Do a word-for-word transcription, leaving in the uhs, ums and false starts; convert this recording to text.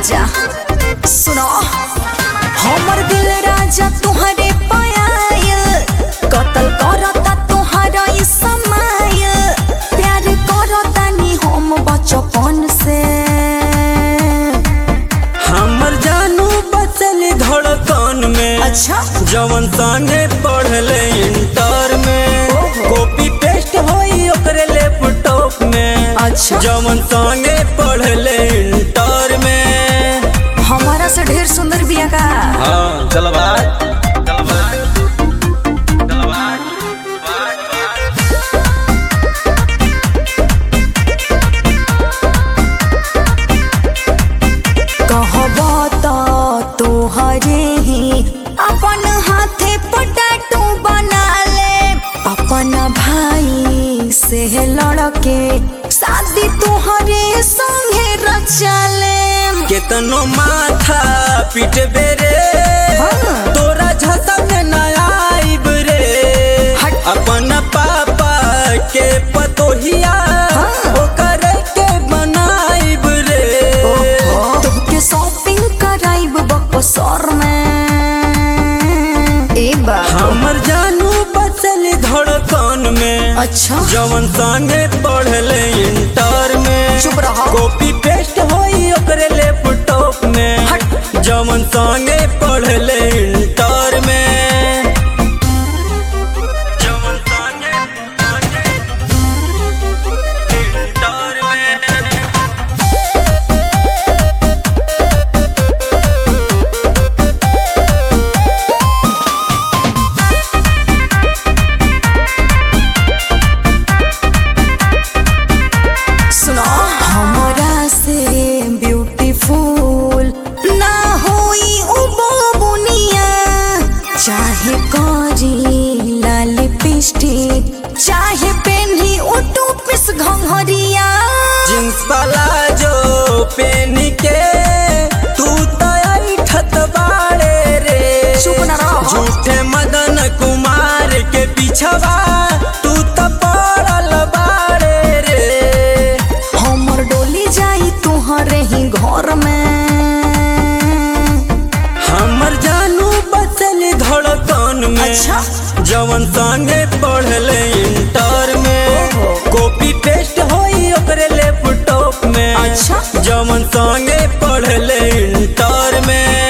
राजा सुनो हमर दिल राजा तुम्हारे पायल कतल करता तुम्हारा ई समय प्यार करता नी हम बचपन से हमर जानू बचल धड़कन में अच्छा जवन संगे पढ़ले इंटर में कॉपी पेस्ट होई ओकरे लैपटॉप में अच्छा जवन संगे पढ़ले इंटर में हमारा से ढेर सुंदर बिया का हाँ चल भाई तोहरे ही अपन हाथे पटाटू बना ले अपन भाई से लड़के शादी तोहरे संगे रचा ले केतनो माथा पीट बेरे हाँ। तोरा झसा में ना आइब रे अपन पापा के पतोहिया हाँ। ओकर के बनाइब रे तोहके शॉपिंग कराइब बक्सर में ए बाबू हमर जानू बचल धड़कन में अच्छा जवन संगे पढ़ले इंटर में चुप रहो कॉपी पेस्ट होई ओकरे लैपटॉप में हट जवन संगे पढ़ले इंटर में जवन संगे इंटर में सुनो हमरा से ब्यूटीफुल ना होई उ बुनिया चाहे करी लाल लिपस्टिक चाहे पेन्ही उ टूपिस घंघरिया जींस वाला जो पेनी के तू तो ऐठत बाड़े रे चुप ना रहो झूठे मदन कुमार के पीछवा तू तो पड़ल बाड़े रे हमर डोली जाई तुहरे ही घर में हमर जानू बचल धड़कन में अच्छा जवन संगे पढ़ले इंटर में कॉपी पेस्ट होई ओकरे लैपटॉप में अच्छा जवन संगे पढ़ले इंटर में